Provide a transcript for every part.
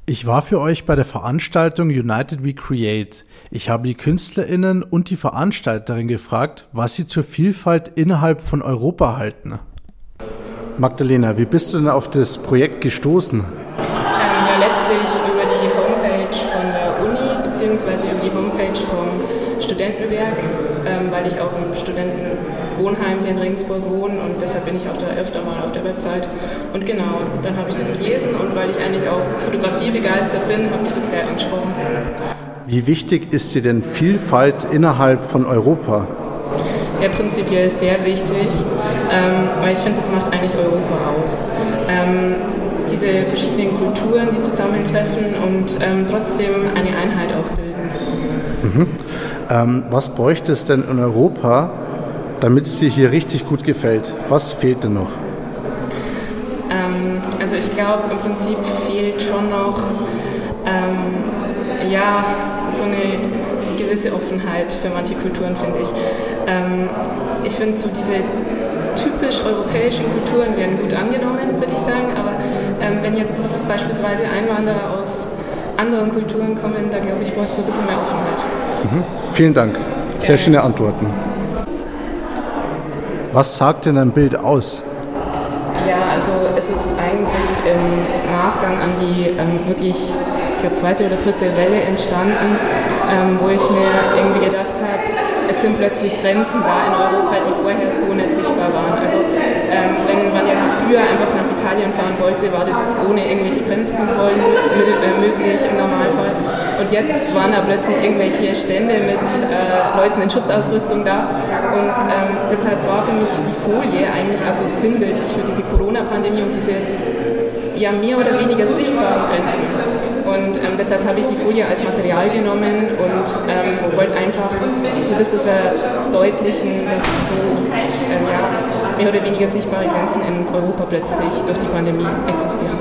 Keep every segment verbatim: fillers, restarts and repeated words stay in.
Ich war für euch bei der Veranstaltung United We Create. Ich habe die KünstlerInnen und die Veranstalterin gefragt, was sie zur Vielfalt innerhalb von Europa halten. Magdalena, wie bist du denn auf das Projekt gestoßen? Ähm, ja, letztlich über die Homepage von der Uni, beziehungsweise über die Homepage vom Studentenwerk, ähm, weil ich auch im Studentenwohnheim hier in Regensburg wohne und deshalb bin ich auch da öfter mal auf der Website. Und genau, dann habe ich das gelesen und weil ich eigentlich auch Fotografie begeistert bin, habe mich das gleich angesprochen. Wie wichtig ist dir denn Vielfalt innerhalb von Europa? Ja, prinzipiell sehr wichtig, ähm, weil ich finde, das macht eigentlich Europa aus. Ähm, diese verschiedenen Kulturen, die zusammentreffen und ähm, trotzdem eine Einheit auch bilden. Mhm. Ähm, was bräuchte es denn in Europa, damit es dir hier richtig gut gefällt? Was fehlt denn noch? Ähm, also ich glaube, im Prinzip fehlt schon noch ähm, ja, so eine gewisse Offenheit für manche Kulturen, finde ich. Ähm, ich finde so diese typisch europäischen Kulturen werden gut angenommen, würde ich sagen, aber ähm, wenn jetzt beispielsweise Einwanderer aus anderen Kulturen kommen, da glaube ich, braucht es so ein bisschen mehr Offenheit. Mhm. Vielen Dank. Sehr schöne Antworten. Was sagt denn ein Bild aus? Ja, also es ist eigentlich im Nachgang an die ähm, wirklich, ich glaube, zweite oder dritte Welle entstanden, ähm, wo ich mir irgendwie gedacht habe, es sind plötzlich Grenzen da in Europa, die vorher so nicht sichtbar waren. Also ähm, wenn man jetzt früher einfach nach Italien fahren wollte, war das ohne irgendwelche Grenzkontrollen möglich im Normalfall. Und jetzt waren da plötzlich irgendwelche Stände mit äh, Leuten in Schutzausrüstung da. Und ähm, deshalb war für mich die Folie eigentlich also sinnbildlich für diese Corona-Pandemie und diese ja mehr oder weniger sichtbaren Grenzen. Und ähm, deshalb habe ich die Folie als Material genommen und ähm, wollte einfach so ein bisschen verdeutlichen, dass so ähm, ja, mehr oder weniger sichtbare Grenzen in Europa plötzlich durch die Pandemie existieren.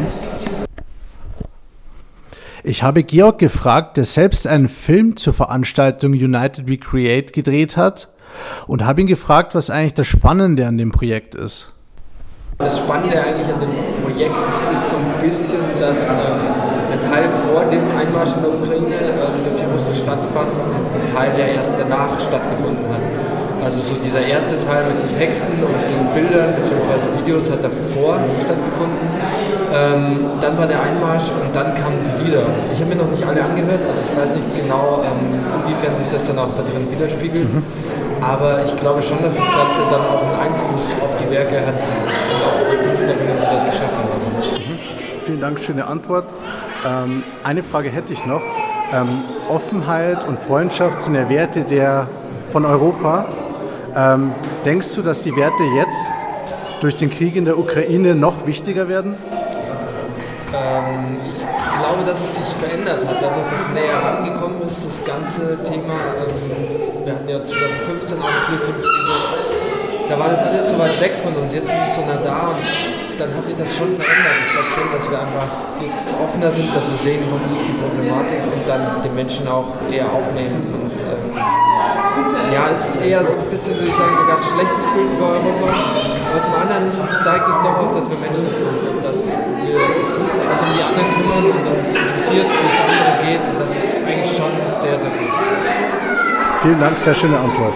Ich habe Georg gefragt, der selbst einen Film zur Veranstaltung United We Create gedreht hat und habe ihn gefragt, was eigentlich das Spannende an dem Projekt ist. Das Spannende eigentlich an dem Projekt ist so ein bisschen, dass ähm, ein Teil vor dem Einmarsch in der Ukraine ähm, durch die Russen stattfand und ein Teil, der erst danach stattgefunden hat. Also so dieser erste Teil mit den Texten und den Bildern bzw. Videos hat davor stattgefunden. Ähm, dann war der Einmarsch und dann kamen die Lieder. Ich habe mir noch nicht alle angehört, also ich weiß nicht genau, ähm, inwiefern sich das dann auch da drin widerspiegelt. Mhm. Aber ich glaube schon, dass das Ganze dann auch einen Einfluss auf die Werke hat und auf die Künstlerinnen, die das geschaffen haben. Mhm. Vielen Dank, schöne Antwort. Ähm, eine Frage hätte ich noch. Ähm, Offenheit und Freundschaft sind ja Werte der, von Europa. Ähm, denkst du, dass die Werte jetzt durch den Krieg in der Ukraine noch wichtiger werden? Ähm, ich glaube, dass es sich verändert hat, dadurch, dass näher herangekommen ist, das ganze Thema. Ähm, wir hatten ja zwanzig fünfzehn eine Flüchtlingskrise, da war das alles so weit weg von uns, jetzt ist es so nah da und dann hat sich das schon verändert. Ich glaube schon, dass wir einfach jetzt offener sind, dass wir sehen, wo liegt die Problematik und dann den Menschen auch eher aufnehmen. Und ähm, ja, es ist eher so ein bisschen, würde ich sagen, sogar ein schlechtes Bild über Europa. Aber zum anderen ist es, zeigt es doch auch, dass wir Menschen sind und dass wir uns um die anderen kümmern und uns interessiert, wie es anderen geht. Und das ist eigentlich schon sehr, sehr gut. Vielen Dank, sehr schöne Antwort.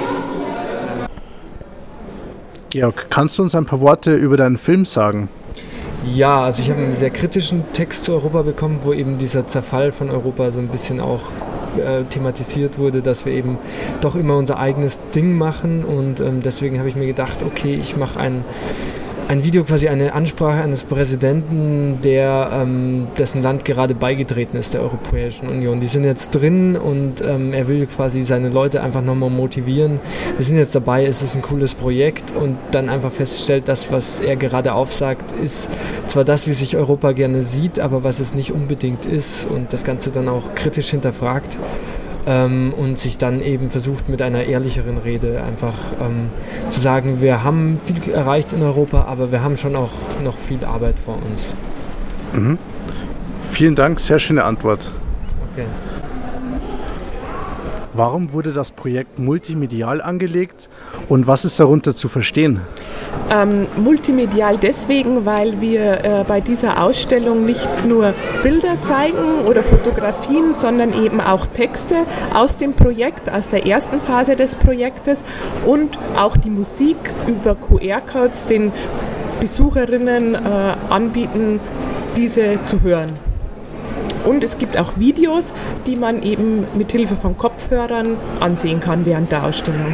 Georg, kannst du uns ein paar Worte über deinen Film sagen? Ja, also ich habe einen sehr kritischen Text zu Europa bekommen, wo eben dieser Zerfall von Europa so ein bisschen auch äh, thematisiert wurde, dass wir eben doch immer unser eigenes Ding machen und ähm, deswegen habe ich mir gedacht, okay, ich mache ein Ein Video, quasi eine Ansprache eines Präsidenten, der ähm, dessen Land gerade beigetreten ist, der Europäischen Union. Die sind jetzt drin und ähm, er will quasi seine Leute einfach nochmal motivieren. Wir sind jetzt dabei, es ist ein cooles Projekt und dann einfach feststellt, das, was er gerade aufsagt, ist zwar das, wie sich Europa gerne sieht, aber was es nicht unbedingt ist und das Ganze dann auch kritisch hinterfragt. Ähm, und sich dann eben versucht mit einer ehrlicheren Rede einfach ähm, zu sagen, wir haben viel erreicht in Europa, aber wir haben schon auch noch viel Arbeit vor uns. Mhm. Vielen Dank, sehr schöne Antwort. Okay. Warum wurde das Projekt multimedial angelegt und was ist darunter zu verstehen? Ähm, multimedial deswegen, weil wir äh, bei dieser Ausstellung nicht nur Bilder zeigen oder Fotografien, sondern eben auch Texte aus dem Projekt, aus der ersten Phase des Projektes und auch die Musik über Q R-Codes den Besucherinnen äh, anbieten, diese zu hören. Und es gibt auch Videos, die man eben mit Hilfe von Kopfhörern ansehen kann während der Ausstellung.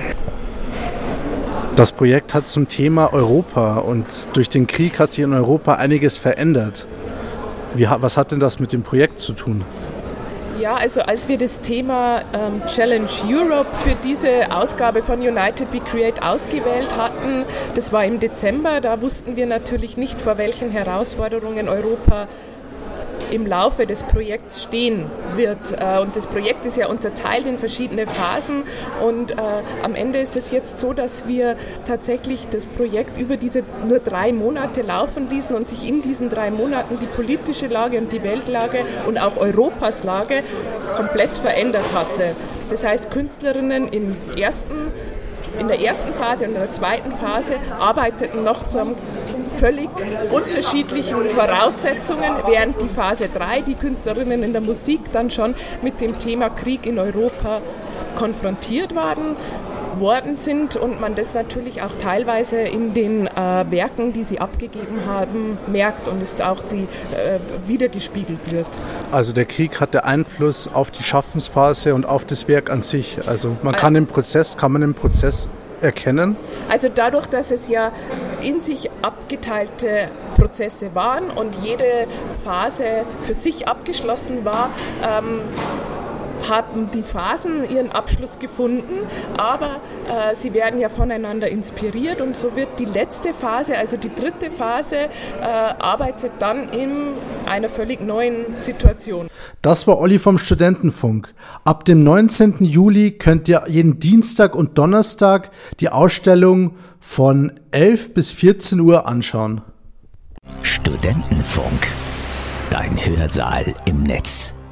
Das Projekt hat zum Thema Europa und durch den Krieg hat sich in Europa einiges verändert. Wie, was hat denn das mit dem Projekt zu tun? Ja, also als wir das Thema ähm, Challenge Europe für diese Ausgabe von United We Create ausgewählt hatten, das war im Dezember, da wussten wir natürlich nicht, vor welchen Herausforderungen Europa im Laufe des Projekts stehen wird. Und das Projekt ist ja unterteilt in verschiedene Phasen und äh, am Ende ist es jetzt so, dass wir tatsächlich das Projekt über diese nur drei Monate laufen ließen und sich in diesen drei Monaten die politische Lage und die Weltlage und auch Europas Lage komplett verändert hatte. Das heißt, Künstlerinnen im ersten In der ersten Phase und in der zweiten Phase arbeiteten noch zu einem völlig unterschiedlichen Voraussetzungen, während die Phase drei, die Künstlerinnen in der Musik, dann schon mit dem Thema Krieg in Europa konfrontiert waren, worden sind und man das natürlich auch teilweise in den äh, Werken, die sie abgegeben haben, merkt und es auch die, äh, wiedergespiegelt wird. Also der Krieg hatte Einfluss auf die Schaffensphase und auf das Werk an sich. Also man kann den Prozess, kann man den Prozess erkennen? Also dadurch, dass es ja in sich abgeteilte Prozesse waren und jede Phase für sich abgeschlossen war, ähm, haben die Phasen ihren Abschluss gefunden, aber äh, sie werden ja voneinander inspiriert und so wird die letzte Phase, also die dritte Phase, äh, arbeitet dann in einer völlig neuen Situation. Das war Olli vom Studentenfunk. Ab dem neunzehnten Juli könnt ihr jeden Dienstag und Donnerstag die Ausstellung von elf bis vierzehn Uhr anschauen. Studentenfunk, dein Hörsaal im Netz.